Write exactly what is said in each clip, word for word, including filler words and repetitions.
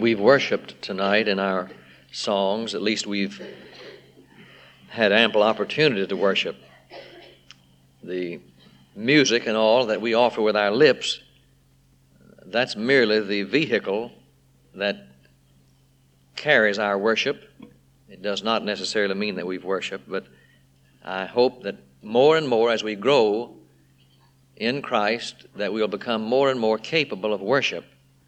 We've worshiped tonight in our songs. At least we've had ample opportunity to worship. The music and all that we offer with our lips, that's merely the vehicle that carries our worship. It does not necessarily mean that we've worshiped, but I hope that more and more as we grow in Christ, that we'll become more and more capable of worship.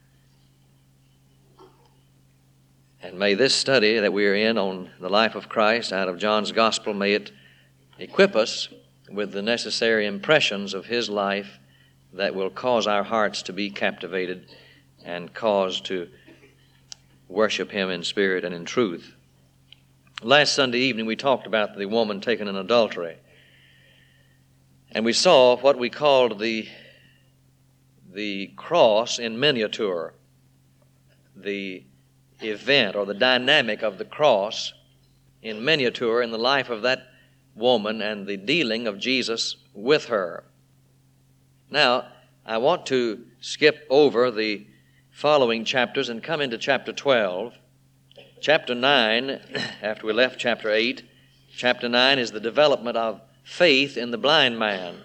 And may this study that we are in on the life of Christ out of John's Gospel, may it equip us with the necessary impressions of His life that will cause our hearts to be captivated and cause to worship Him in spirit and in truth. Last Sunday evening we talked about the woman taken in adultery. And we saw what we called the, the cross in miniature, the event or the dynamic of the cross in miniature in the life of that woman and the dealing of Jesus with her. Now, I want to skip over the following chapters and come into chapter twelve. Chapter nine, after we left chapter eight, chapter nine is the development of faith in the blind man.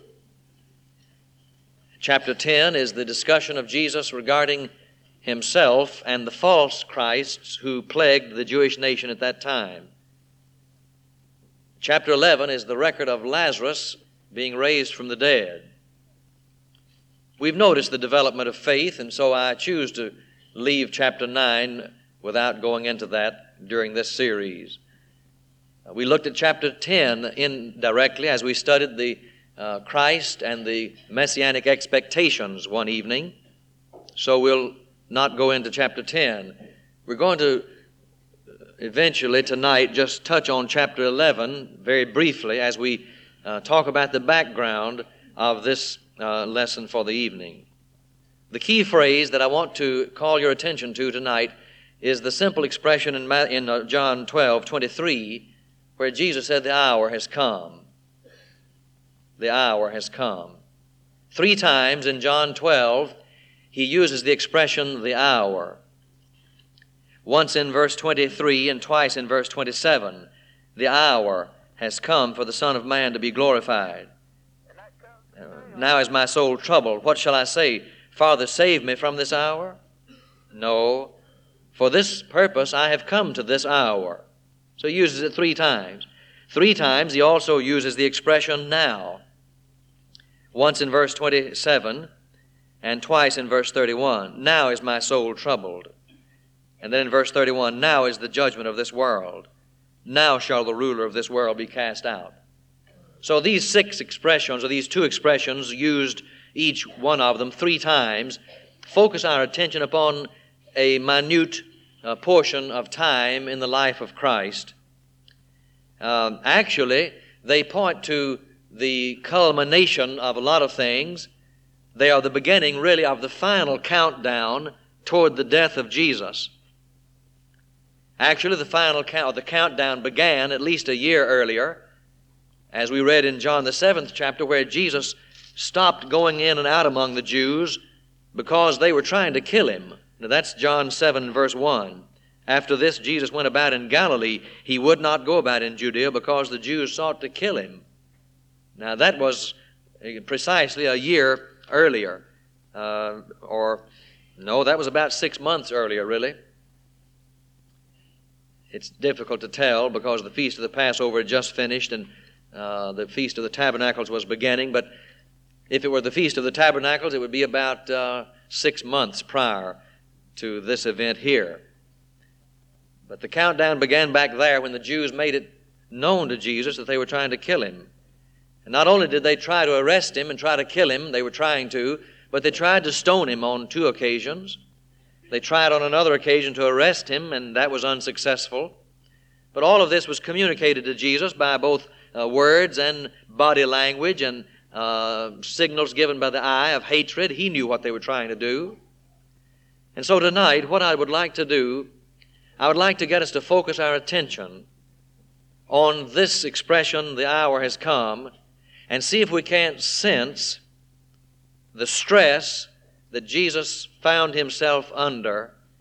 Chapter ten is the discussion of Jesus regarding Himself and the false Christs who plagued the Jewish nation at that time. Chapter eleven is the record of Lazarus being raised from the dead. We've noticed the development of faith, and so I choose to leave chapter nine without going into that during this series. We looked at chapter ten indirectly as we studied the uh, Christ and the messianic expectations one evening. So we'll not go into chapter ten. We're going to eventually tonight just touch on chapter eleven very briefly as we uh, talk about the background of this uh, lesson for the evening. The key phrase that I want to call your attention to tonight is the simple expression in, Ma- in uh, John twelve twenty-three, where Jesus said, "The hour has come." The hour has come. Three times in John twelve, He uses the expression, "the hour." Once in verse twenty-three and twice in verse twenty-seven, "The hour has come for the Son of Man to be glorified." Uh, now is my soul troubled. What shall I say? Father, save me from this hour? No. For this purpose I have come to this hour. So He uses it three times. Three times He also uses the expression now. Once in verse twenty-seven and twice in verse thirty-one. Now is my soul troubled. And then in verse thirty-one, now is the judgment of this world. Now shall the ruler of this world be cast out. So these six expressions, or these two expressions used each one of them three times, focus our attention upon a minute uh, portion of time in the life of Christ. Uh, actually, they point to the culmination of a lot of things. They are the beginning, really, of the final countdown toward the death of Jesus. Actually, the final count, the countdown began at least a year earlier, as we read in John the seventh chapter, where Jesus stopped going in and out among the Jews because they were trying to kill Him. Now that's John seven, verse one. After this, Jesus went about in Galilee. He would not go about in Judea because the Jews sought to kill Him. Now that was precisely a year earlier, uh, or no, that was about six months earlier, really. It's difficult to tell because the Feast of the Passover had just finished and uh, the Feast of the Tabernacles was beginning, but if it were the Feast of the Tabernacles, it would be about uh, six months prior to this event here. But the countdown began back there when the Jews made it known to Jesus that they were trying to kill Him. And not only did they try to arrest Him and try to kill Him, they were trying to, but they tried to stone Him on two occasions. They tried on another occasion to arrest Him, and that was unsuccessful. But all of this was communicated to Jesus by both uh, words and body language and uh, signals given by the eye of hatred. He knew what they were trying to do. And so tonight, what I would like to do, I would like to get us to focus our attention on this expression, "the hour has come," and see if we can't sense the stress that Jesus found Himself under,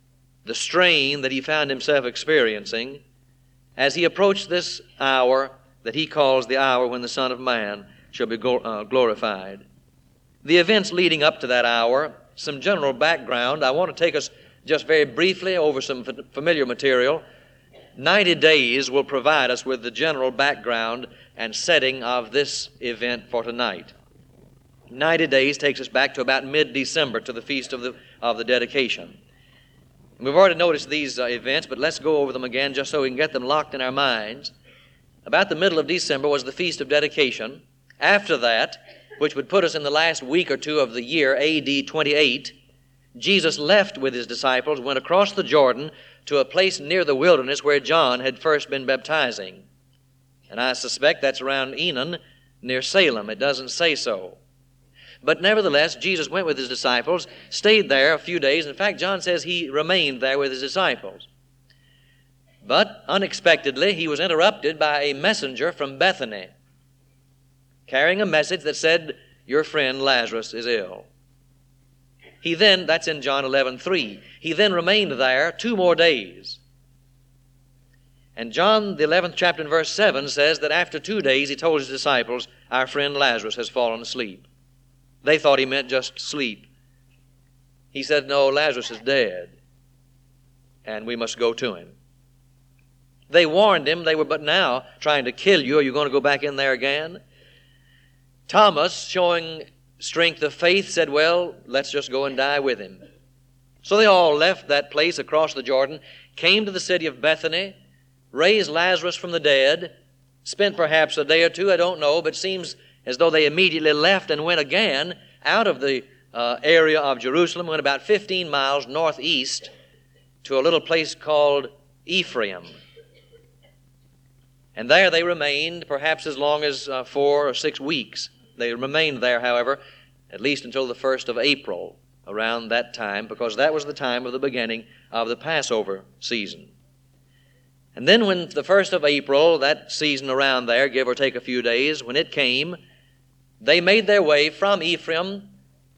the strain that he found himself experiencing as he approached this hour that he calls the hour when the Son of Man shall be glorified. The events leading up to that hour, some general background. I want to take us just very briefly over some familiar material. Ninety days will provide us with the general background and setting of this event for tonight. Ninety days takes us back to about mid-December, to the Feast of the, of the Dedication. We've already noticed these uh, events, but let's go over them again just so we can get them locked in our minds. About the middle of December was the Feast of Dedication. After that, which would put us in the last week or two of the year, A D twenty-eight, Jesus left with his disciples, went across the Jordan to a place near the wilderness where John had first been baptizing. And I suspect that's around Enon, near Salem. It doesn't say so. But nevertheless, Jesus went with his disciples, stayed there a few days. In fact, John says he remained there with his disciples. But unexpectedly, he was interrupted by a messenger from Bethany, carrying a message that said, "Your friend Lazarus is ill." He then, that's in John eleven three, he then remained there two more days. And John, the eleventh chapter and verse seven says that after two days he told his disciples, "Our friend Lazarus has fallen asleep." They thought he meant just sleep. He said, "No, Lazarus is dead, and we must go to him." They warned him. They were but now trying to kill you. Are you going to go back in there again? Thomas, showing strength of faith, said, "Well, let's just go and die with him." So they all left that place across the Jordan, came to the city of Bethany, raised Lazarus from the dead, spent perhaps a day or two, I don't know, but seems as though they immediately left and went again out of the uh, area of Jerusalem, went about fifteen miles northeast to a little place called Ephraim. And there they remained perhaps as long as uh, four or six weeks. They remained there, however, at least until the first of April, around that time, because that was the time of the beginning of the Passover season. And then when the first of April, that season around there, give or take a few days, when it came, they made their way from Ephraim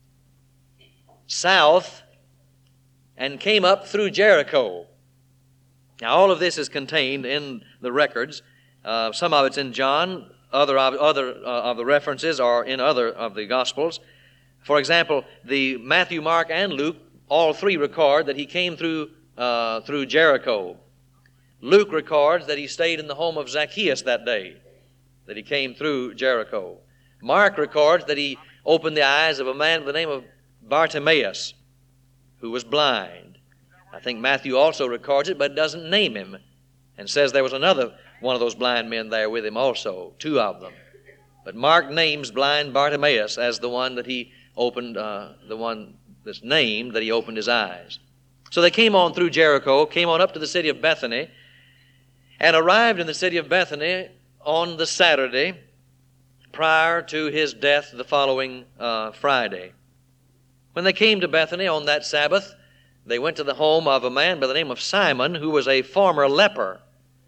south and came up through Jericho. Now, all of this is contained in the records. Uh, some of it's in John. Other of, other, uh, of the references are in other of the Gospels. For example, the Matthew, Mark, and Luke, all three record that he came through, uh, through Jericho. Luke records that he stayed in the home of Zacchaeus that day, that he came through Jericho. Mark records that he opened the eyes of a man by the name of Bartimaeus, who was blind. I think Matthew also records it, but doesn't name him, and says there was another one of those blind men there with him also, two of them. But Mark names blind Bartimaeus as the one that he opened, uh, the one that's named that he opened his eyes. So they came on through Jericho, came on up to the city of Bethany, and arrived in the city of Bethany on the Saturday prior to his death the following uh, Friday. When they came to Bethany on that Sabbath, they went to the home of a man by the name of Simon, who was a former leper.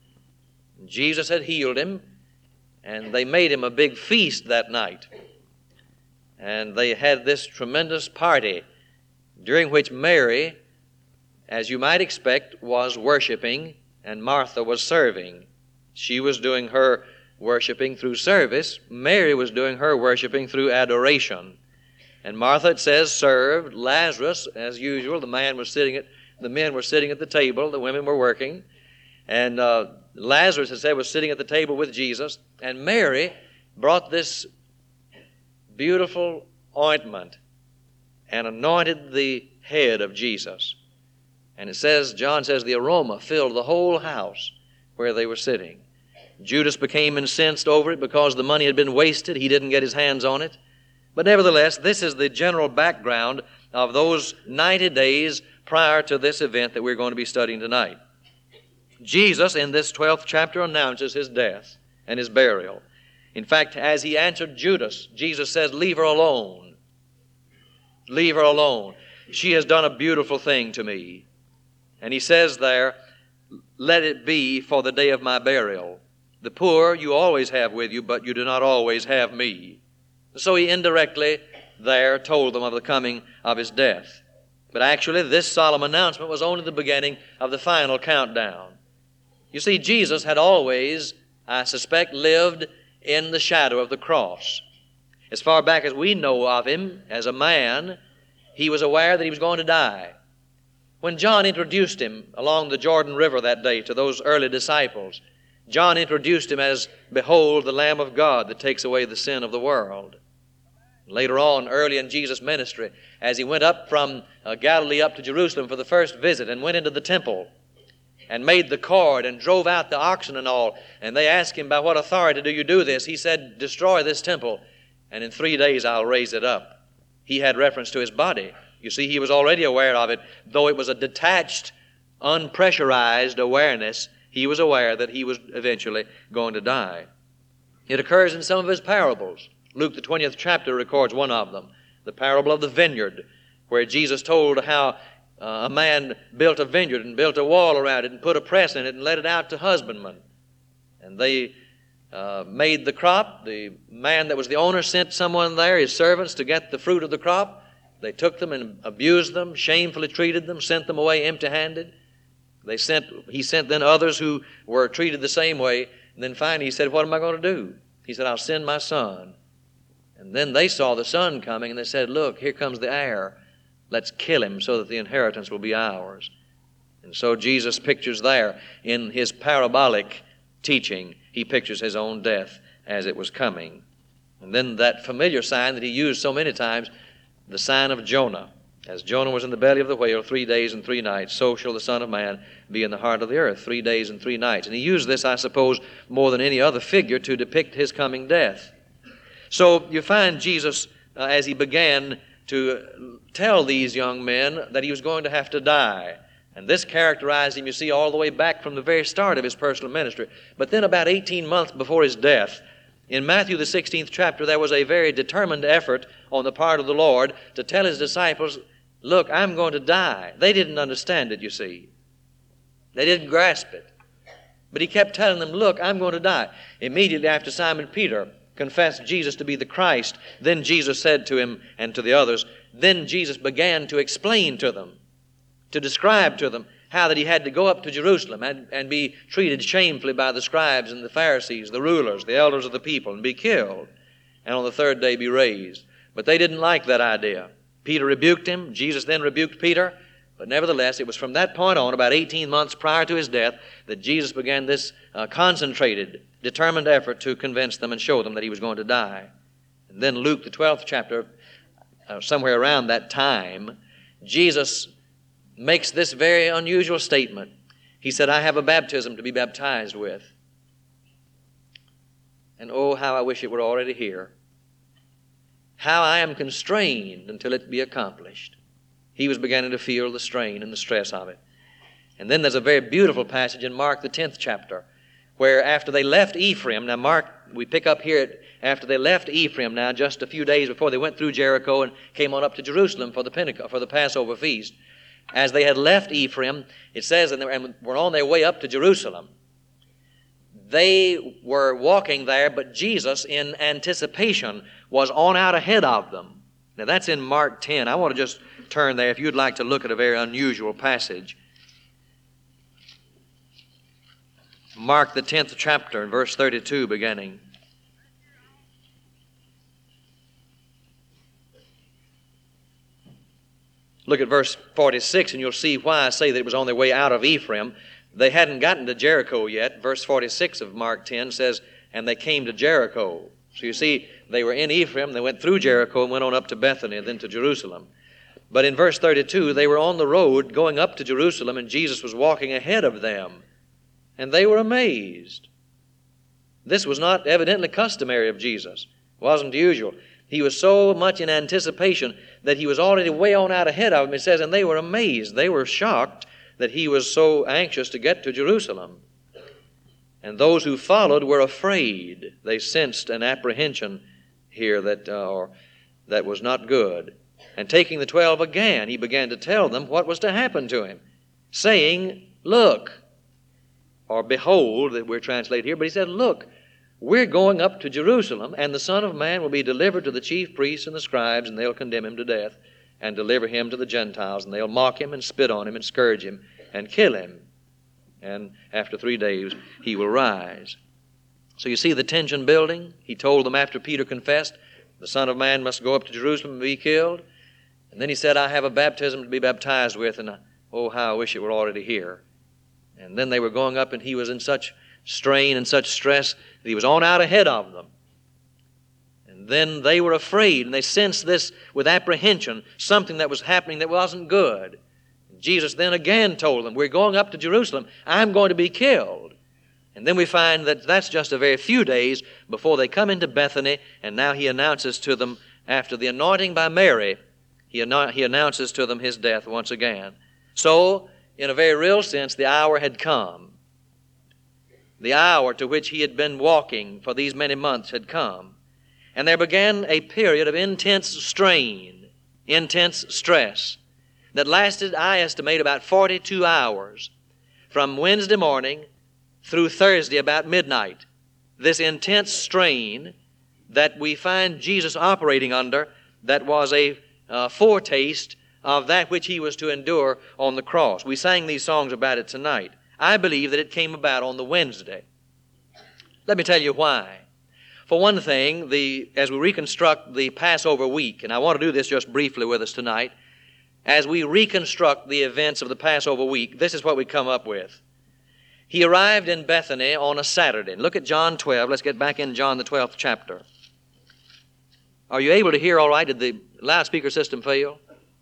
Jesus had healed him, and they made him a big feast that night. And they had this tremendous party, during which Mary, as you might expect, was worshiping, and Martha was serving. She was doing her worshiping through service. Mary was doing her worshiping through adoration. And Martha, it says, served. Lazarus, as usual, the man was sitting at, the men were sitting at the table, the women were working. And uh, Lazarus, it said, was sitting at the table with Jesus. And Mary brought this beautiful ointment and anointed the head of Jesus. And it says, John says, the aroma filled the whole house where they were sitting. Judas became incensed over it because the money had been wasted. He didn't get his hands on it. But nevertheless, this is the general background of those ninety days prior to this event that we're going to be studying tonight. Jesus, in this twelfth chapter, announces his death and his burial. In fact, as he answered Judas, Jesus says, "Leave her alone. Leave her alone. She has done a beautiful thing to me." And he says there, "Let it be for the day of my burial. The poor you always have with you, but you do not always have me." So he indirectly there told them of the coming of his death. But actually, this solemn announcement was only the beginning of the final countdown. You see, Jesus had always, I suspect, lived in the shadow of the cross. As far back as we know of him as a man, he was aware that he was going to die. When John introduced him along the Jordan River that day to those early disciples, John introduced him as, "Behold, the Lamb of God that takes away the sin of the world." Later on, early in Jesus' ministry, as he went up from uh, Galilee up to Jerusalem for the first visit and went into the temple and made the cord and drove out the oxen and all, and they asked him, "By what authority do you do this?" He said, "Destroy this temple, and in three days I'll raise it up." He had reference to his body. You see, he was already aware of it. Though it was a detached, unpressurized awareness, he was aware that he was eventually going to die. It occurs in some of his parables. Luke, the twentieth chapter, records one of them, the parable of the vineyard, where Jesus told how uh, a man built a vineyard and built a wall around it and put a press in it and let it out to husbandmen. And they uh, made the crop. The man that was the owner sent someone there, his servants, to get the fruit of the crop. They took them and abused them, shamefully treated them, sent them away empty-handed. They sent, he sent then others who were treated the same way. And then finally he said, "What am I going to do?" He said, "I'll send my son." And then they saw the son coming and they said, "Look, here comes the heir. Let's kill him so that the inheritance will be ours." And so Jesus pictures there in his parabolic teaching, he pictures his own death as it was coming. And then that familiar sign that he used so many times, the sign of Jonah. As Jonah was in the belly of the whale three days and three nights, so shall the Son of Man be in the heart of the earth three days and three nights. And he used this, I suppose, more than any other figure to depict his coming death. So you find Jesus, uh, as he began to tell these young men that he was going to have to die. And this characterized him, you see, all the way back from the very start of his personal ministry. But then about eighteen months before his death, in Matthew the sixteenth chapter, there was a very determined effort on the part of the Lord to tell his disciples, "Look, I'm going to die." They didn't understand it, you see. They didn't grasp it. But he kept telling them, "Look, I'm going to die." Immediately after Simon Peter confessed Jesus to be the Christ, then Jesus said to him and to the others, then Jesus began to explain to them, to describe to them how that he had to go up to Jerusalem and, and be treated shamefully by the scribes and the Pharisees, the rulers, the elders of the people, and be killed, and on the third day be raised. But they didn't like that idea. Peter rebuked him. Jesus then rebuked Peter. But nevertheless, it was from that point on, about eighteen months prior to his death, that Jesus began this uh, concentrated, determined effort to convince them and show them that he was going to die. And then Luke, the twelfth chapter, uh, somewhere around that time, Jesus makes this very unusual statement. He said, "I have a baptism to be baptized with." And oh, how I wish it were already here. How I am constrained until it be accomplished. He was beginning to feel the strain and the stress of it. And then there's a very beautiful passage in Mark, the tenth chapter, where after they left Ephraim, now Mark, we pick up here, at, after they left Ephraim now, just a few days before they went through Jericho and came on up to Jerusalem for the Pentecost, for the Passover feast. As they had left Ephraim, it says, and they were on their way up to Jerusalem. They were walking there, but Jesus, in anticipation, was on out ahead of them. Now that's in Mark ten. I want to just turn there if you'd like to look at a very unusual passage. Mark the tenth chapter, verse thirty-two beginning. Look at verse forty-six and you'll see why I say that it was on their way out of Ephraim. They hadn't gotten to Jericho yet. Verse forty-six of Mark ten says, "And they came to Jericho." So you see, they were in Ephraim, they went through Jericho and went on up to Bethany and then to Jerusalem. But in verse thirty-two, they were on the road going up to Jerusalem and Jesus was walking ahead of them. And they were amazed. This was not evidently customary of Jesus. It wasn't usual. He was so much in anticipation that he was already way on out ahead of them. It says, and they were amazed. They were shocked that he was so anxious to get to Jerusalem. And those who followed were afraid. They sensed an apprehension here that, uh, or, that was not good. And taking the twelve again, he began to tell them what was to happen to him, saying, "Look," or "Behold," that we're translated here, but he said, "Look, we're going up to Jerusalem, and the Son of Man will be delivered to the chief priests and the scribes, and they'll condemn him to death, and deliver him to the Gentiles, and they'll mock him and spit on him and scourge him and kill him. And after three days, he will rise. So you see the tension building. He told them after Peter confessed, the Son of Man must go up to Jerusalem and be killed. And then he said, I have a baptism to be baptized with, and oh, how I wish it were already here. And then they were going up, and he was in such strain and such stress that he was on out ahead of them. And then they were afraid, and they sensed this with apprehension, something that was happening that wasn't good. And Jesus then again told them, we're going up to Jerusalem. I'm going to be killed. And then we find that that's just a very few days before they come into Bethany, and now he announces to them, after the anointing by Mary, he, annou- he announces to them his death once again. So, in a very real sense, the hour had come. The hour to which he had been walking for these many months had come. And there began a period of intense strain, intense stress, that lasted, I estimate, about forty-two hours, from Wednesday morning through Thursday about midnight. This intense strain that we find Jesus operating under, that was a uh, foretaste of that which he was to endure on the cross. We sang these songs about it tonight. I believe that it came about on the Wednesday. Let me tell you why. For one thing, the, as we reconstruct the Passover week, and I want to do this just briefly with us tonight, as we reconstruct the events of the Passover week, this is what we come up with. He arrived in Bethany on a Saturday. Look at John twelve. Let's get back in John the twelfth chapter. Are you able to hear all right? Did the loudspeaker system fail?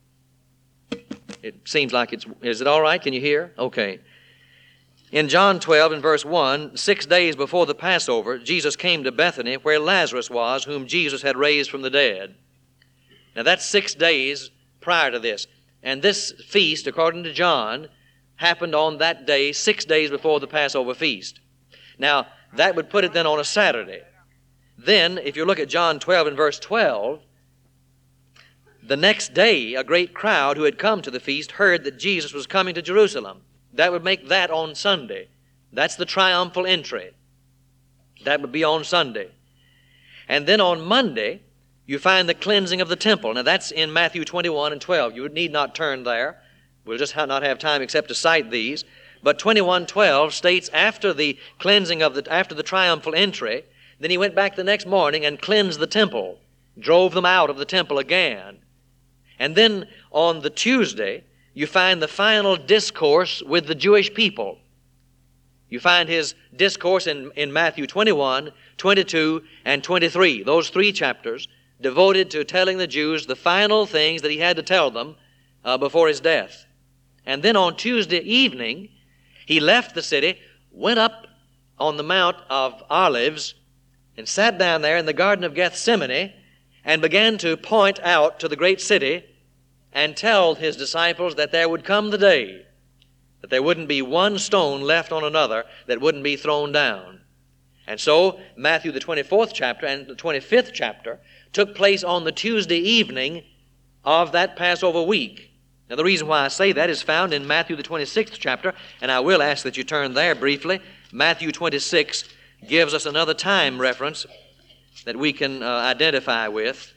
It seems like it's... Is it all right? Can you hear? Okay. In John twelve and verse one, six days before the Passover, Jesus came to Bethany where Lazarus was, whom Jesus had raised from the dead. Now that's six days prior to this. And this feast, according to John, happened on that day, six days before the Passover feast. Now, that would put it then on a Saturday. Then, if you look at John twelve and verse twelve, the next day, a great crowd who had come to the feast heard that Jesus was coming to Jerusalem. That would make that on Sunday. That's the triumphal entry. That would be on Sunday. And then on Monday, you find the cleansing of the temple. Now, that's in Matthew twenty-one and twelve. You need not turn there. We'll just not have time except to cite these. But twenty-one twelve states after the cleansing of the, after the triumphal entry, then he went back the next morning and cleansed the temple, drove them out of the temple again. And then on the Tuesday, you find the final discourse with the Jewish people. You find his discourse in, in Matthew twenty-one, twenty-two, and twenty-three. Those three chapters devoted to telling the Jews the final things that he had to tell them uh, before his death. And then on Tuesday evening, he left the city, went up on the Mount of Olives, and sat down there in the Garden of Gethsemane and began to point out to the great city and tell his disciples that there would come the day that there wouldn't be one stone left on another that wouldn't be thrown down. And so Matthew the twenty-fourth chapter and the twenty-fifth chapter took place on the Tuesday evening of that Passover week. Now the reason why I say that is found in Matthew the twenty-sixth chapter, and I will ask that you turn there briefly. Matthew twenty-six gives us another time reference that we can uh, identify with.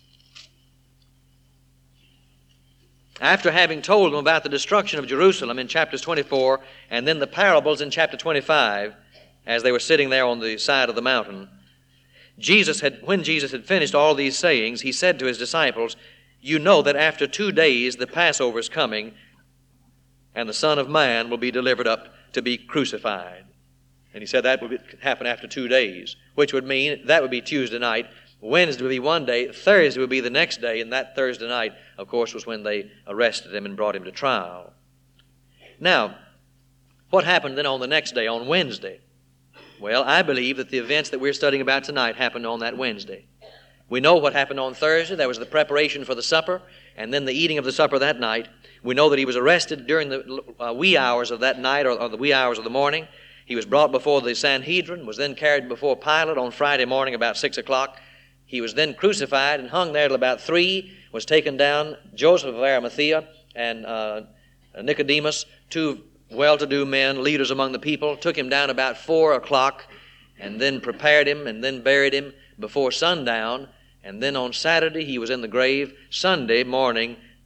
After having told them about the destruction of Jerusalem in chapters twenty-four and then the parables in chapter twenty-five, as they were sitting there on the side of the mountain, Jesus had, when Jesus had finished all these sayings, he said to his disciples, "You know that after two days the Passover is coming, and the Son of Man will be delivered up to be crucified." And he said that would happen after two days, which would mean that would be Tuesday night. Wednesday would be one day, Thursday would be the next day, and that Thursday night, of course, was when they arrested him and brought him to trial. Now, what happened then on the next day, on Wednesday? Well, I believe that the events that we're studying about tonight happened on that Wednesday. We know what happened on Thursday. There was the preparation for the supper, and then the eating of the supper that night. We know that he was arrested during the uh, wee hours of that night, or, or the wee hours of the morning. He was brought before the Sanhedrin, was then carried before Pilate on Friday morning about six o'clock. He was then crucified and hung there till about three, was taken down. Joseph of Arimathea and uh, Nicodemus, two well-to-do men, leaders among the people, took him down about four o'clock and then prepared him and then buried him before sundown. And then on Saturday he was in the grave. Sunday morning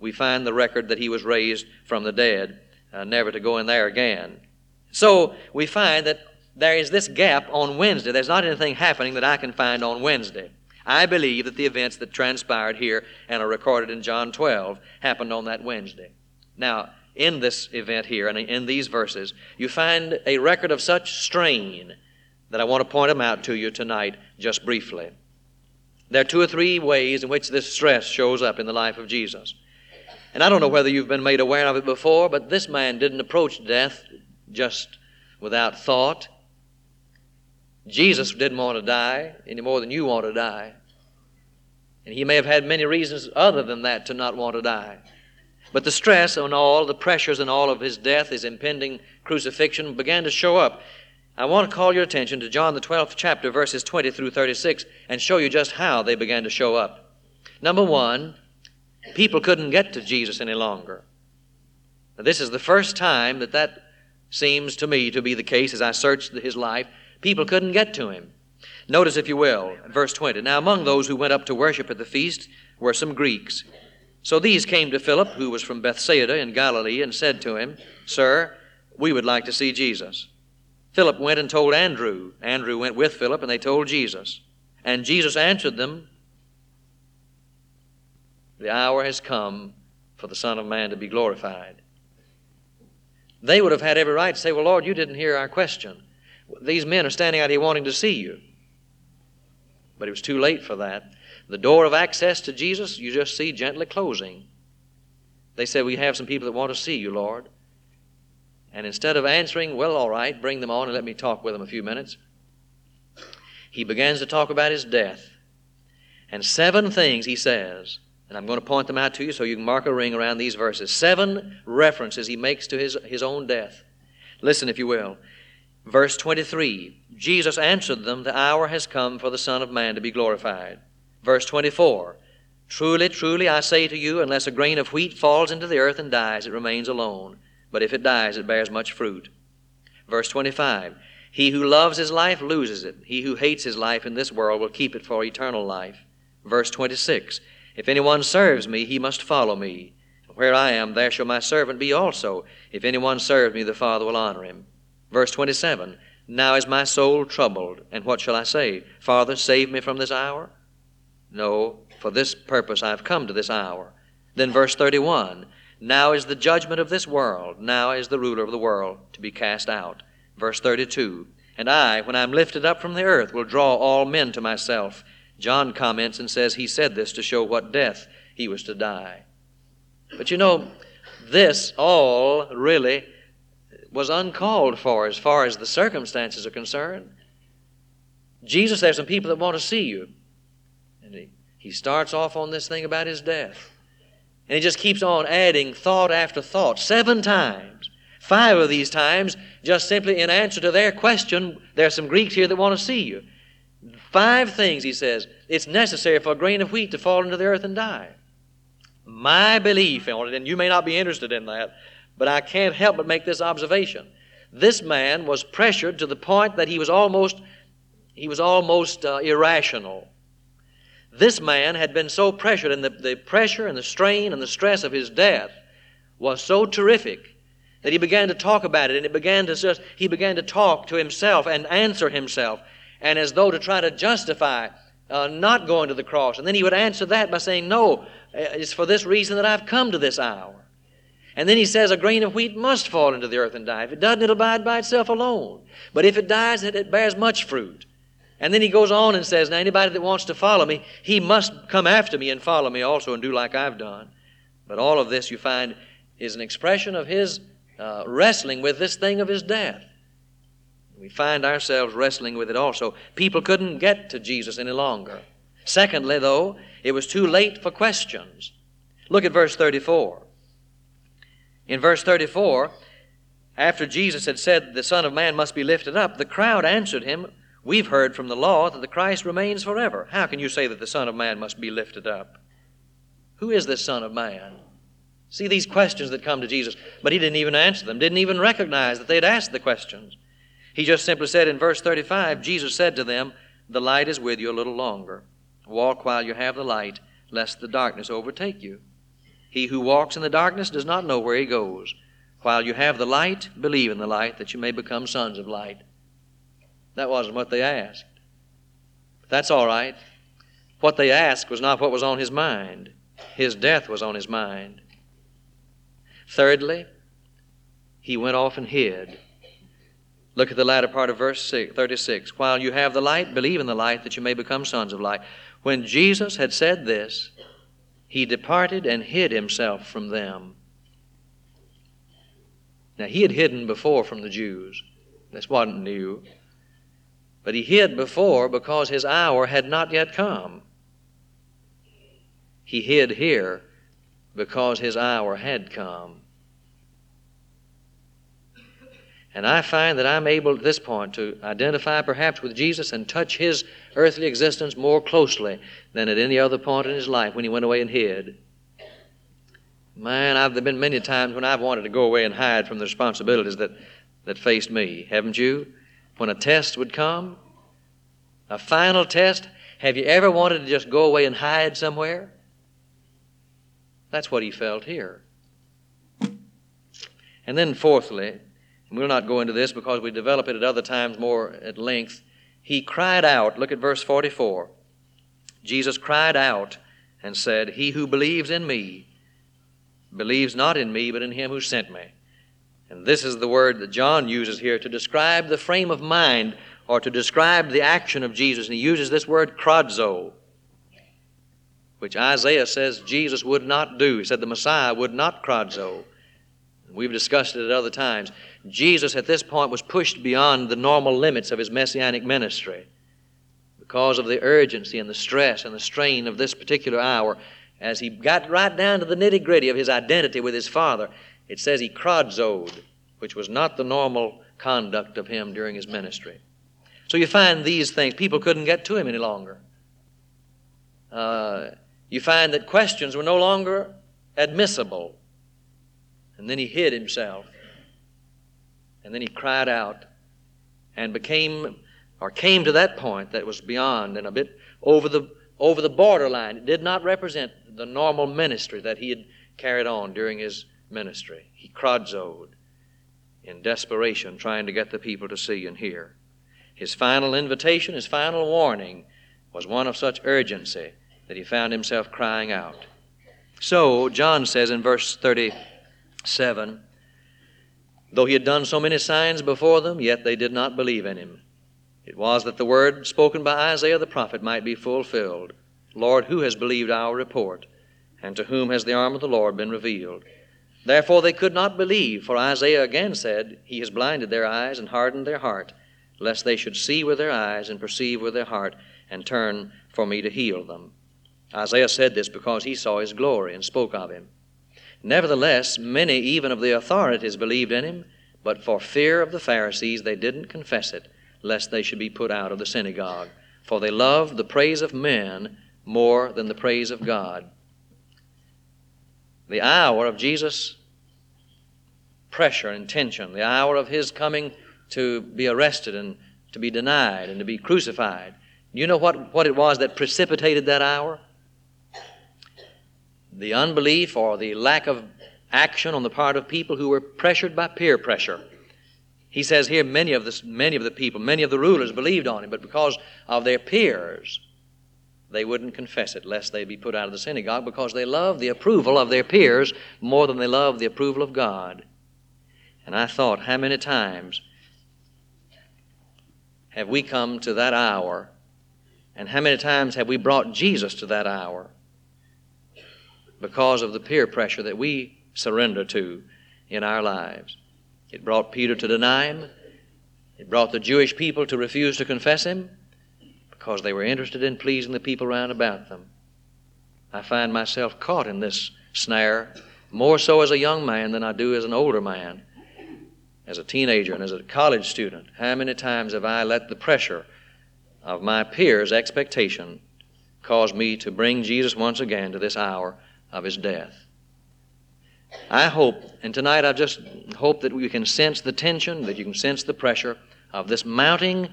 we find the record that he was raised from the dead, uh, never to go in there again. So we find that there is this gap on Wednesday. There's not anything happening that I can find on Wednesday. I believe that the events that transpired here and are recorded in John twelve happened on that Wednesday. Now, in this event here and in these verses, you find a record of such strain that I want to point them out to you tonight just briefly. There are two or three ways in which this stress shows up in the life of Jesus. And I don't know whether you've been made aware of it before, but this man didn't approach death just without thought. Jesus didn't want to die any more than you want to die. And he may have had many reasons other than that to not want to die. But the stress and all, the pressures and all of his death, his impending crucifixion, began to show up. I want to call your attention to John the twelfth chapter, verses twenty through thirty-six, and show you just how they began to show up. Number one, people couldn't get to Jesus any longer. Now, this is the first time that that seems to me to be the case as I searched his life. People couldn't get to him. Notice, if you will, verse twenty. Now among those who went up to worship at the feast were some Greeks. So these came to Philip, who was from Bethsaida in Galilee, and said to him, Sir, we would like to see Jesus. Philip went and told Andrew. Andrew went with Philip, and they told Jesus. And Jesus answered them, The hour has come for the Son of Man to be glorified. They would have had every right to say, Well, Lord, you didn't hear our question. These men are standing out here wanting to see you. But it was too late for that. The door of access to Jesus, you just see gently closing. They said, We have some people that want to see you, Lord. And instead of answering, well, all right, bring them on and let me talk with them a few minutes, he begins to talk about his death. And seven things he says, and I'm going to point them out to you so you can mark a ring around these verses. Seven references he makes to his, his own death. Listen, if you will. Verse twenty-three, Jesus answered them, The hour has come for the Son of Man to be glorified. Verse twenty-four, Truly, truly, I say to you, unless a grain of wheat falls into the earth and dies, it remains alone. But if it dies, it bears much fruit. Verse twenty-five, He who loves his life loses it. He who hates his life in this world will keep it for eternal life. Verse twenty-six, If anyone serves me, he must follow me. Where I am, there shall my servant be also. If anyone serves me, the Father will honor him. Verse twenty-seven, Now is my soul troubled, and what shall I say? Father, save me from this hour? No, for this purpose I have come to this hour. Then verse thirty-one, Now is the judgment of this world. Now is the ruler of the world to be cast out. Verse thirty-two, And I, when I am lifted up from the earth, will draw all men to myself. John comments and says he said this to show what death he was to die. But you know, this all really was uncalled for as far as the circumstances are concerned. Jesus, there's some people that want to see you. And he, he starts off on this thing about his death. And he just keeps on adding thought after thought, seven times. Five of these times, just simply in answer to their question, there's some Greeks here that want to see you. Five things, he says, it's necessary for a grain of wheat to fall into the earth and die. My belief on it, and you may not be interested in that, but I can't help but make this observation. This man was pressured to the point that he was almost, he was almost uh, irrational. This man had been so pressured, and the, the pressure and the strain and the stress of his death was so terrific that he began to talk about it, and it began to just, he began to talk to himself and answer himself, and as though to try to justify uh, not going to the cross. And then he would answer that by saying, no, it's for this reason that I've come to this hour. And then he says a grain of wheat must fall into the earth and die. If it doesn't, it'll abide by itself alone. But if it dies, it, it bears much fruit. And then he goes on and says, now anybody that wants to follow me, he must come after me and follow me also and do like I've done. But all of this, you find, is an expression of his uh, wrestling with this thing of his death. We find ourselves wrestling with it also. People couldn't get to Jesus any longer. Secondly, though, it was too late for questions. Look at verse thirty-four. In verse thirty-four, after Jesus had said the Son of Man must be lifted up, the crowd answered him, we've heard from the law that the Christ remains forever. How can you say that the Son of Man must be lifted up? Who is this Son of Man? See these questions that come to Jesus, but he didn't even answer them, didn't even recognize that they'd asked the questions. He just simply said in verse thirty-five, Jesus said to them, the light is with you a little longer. Walk while you have the light, lest the darkness overtake you. He who walks in the darkness does not know where he goes. While you have the light, believe in the light, that you may become sons of light. That wasn't what they asked. But that's all right. What they asked was not what was on his mind. His death was on his mind. Thirdly, he went off and hid. Look at the latter part of verse thirty-six. While you have the light, believe in the light, that you may become sons of light. When Jesus had said this, he departed and hid himself from them. Now, he had hidden before from the Jews. This wasn't new. But he hid before because his hour had not yet come. He hid here because his hour had come. And I find that I'm able at this point to identify perhaps with Jesus and touch his earthly existence more closely than at any other point in his life when he went away and hid. Man, I've, there have been many times when I've wanted to go away and hide from the responsibilities that, that faced me. Haven't you? When a test would come, a final test, have you ever wanted to just go away and hide somewhere? That's what he felt here. And then fourthly, and we'll not go into this because we develop it at other times more at length, he cried out. Look at verse forty-four. Jesus cried out and said, He who believes in me believes not in me, but in him who sent me. And this is the word that John uses here to describe the frame of mind or to describe the action of Jesus. And he uses this word kradzo, which Isaiah says Jesus would not do. He said the Messiah would not kradzo. We've discussed it at other times. Jesus at this point was pushed beyond the normal limits of his messianic ministry because of the urgency and the stress and the strain of this particular hour. As he got right down to the nitty-gritty of his identity with his Father, it says he kradzoed, which was not the normal conduct of him during his ministry. So you find these things. People couldn't get to him any longer. Uh, you find that questions were no longer admissible. And then he hid himself. And then he cried out and became, or came to that point that was beyond and a bit over the over the borderline. It did not represent the normal ministry that he had carried on during his ministry. He kradzoed in desperation, trying to get the people to see and hear. His final invitation, his final warning was one of such urgency that he found himself crying out. So, John says in verse thirty-seven, though he had done so many signs before them, yet they did not believe in him. It was that the word spoken by Isaiah the prophet might be fulfilled. Lord, who has believed our report? And to whom has the arm of the Lord been revealed? Therefore they could not believe, for Isaiah again said, He has blinded their eyes and hardened their heart, lest they should see with their eyes and perceive with their heart, and turn for me to heal them. Isaiah said this because he saw his glory and spoke of him. Nevertheless, many even of the authorities believed in him, but for fear of the Pharisees they didn't confess it, lest they should be put out of the synagogue. For they loved the praise of men more than the praise of God. The hour of Jesus' pressure and tension, the hour of his coming to be arrested and to be denied and to be crucified. You know what, what it was that precipitated that hour? The unbelief or the lack of action on the part of people who were pressured by peer pressure. He says here many of the, many of the people, many of the rulers believed on him, but because of their peers, they wouldn't confess it, lest they be put out of the synagogue, because they loved the approval of their peers more than they loved the approval of God. And I thought, how many times have we come to that hour, and how many times have we brought Jesus to that hour because of the peer pressure that we surrender to in our lives? It brought Peter to deny him. It brought the Jewish people to refuse to confess him because they were interested in pleasing the people round about them. I find myself caught in this snare, more so as a young man than I do as an older man. As a teenager and as a college student, how many times have I let the pressure of my peers' expectation cause me to bring Jesus once again to this hour of his death? I hope, and tonight I just hope that you can sense the tension, that you can sense the pressure of this mounting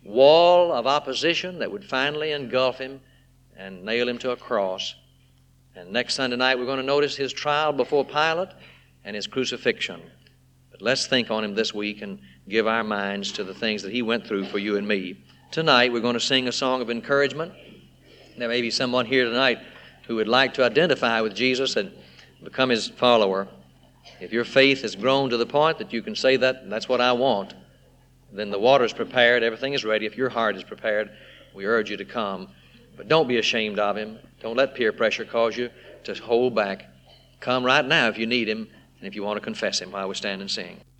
wall of opposition that would finally engulf him and nail him to a cross. And next Sunday night we're going to notice his trial before Pilate and his crucifixion. But let's think on him this week and give our minds to the things that he went through for you and me. Tonight we're going to sing a song of encouragement. There may be someone here tonight who would like to identify with Jesus and become his follower. If your faith has grown to the point that you can say that, that's what I want, then the water is prepared, everything is ready. If your heart is prepared, we urge you to come. But don't be ashamed of him. Don't let peer pressure cause you to hold back. Come right now if you need him and if you want to confess him while we stand and sing.